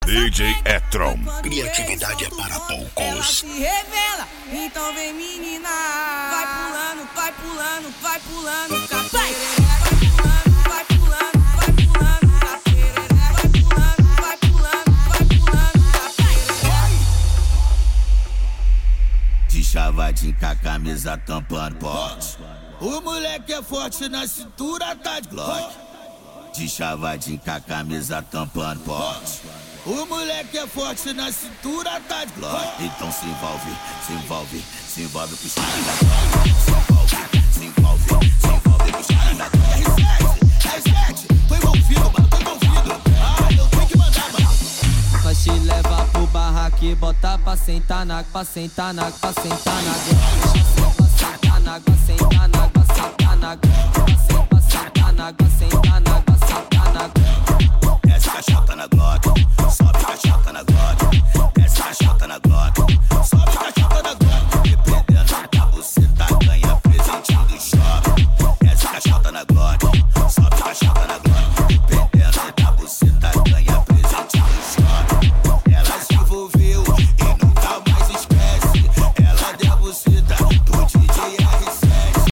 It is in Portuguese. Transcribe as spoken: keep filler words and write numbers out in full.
D J Etron. Criatividade é para poucos. Ela se revela, então vem menina. Vai pulando, vai pulando, vai pulando, capaz. Vai pulando, vai pulando, vai pulando, vai pulando, vai pulando, vai pulando, capaz. De chavadinho com a camisa tampando pote. O moleque é forte na cintura, tá de Glock. De chavadinho com a camisa tampando pote. O moleque é forte na cintura, tá de Glock. Então se envolve, se envolve, se envolve com os caras da Glock. Se envolve, se envolve, se envolve com os caras da Glock. R sete, R sete, tô envolvido, mano, tô envolvido. Ah, eu tenho que mandar, mano. Nós te leva pro barraco e bota pra sentar na, pra sentar na, pra sentar na. Pra sentar na, pra sentar na, pra sentar na, pra sentar na, pra sentar na, pra sentar na. Essa cachota na Glock. Só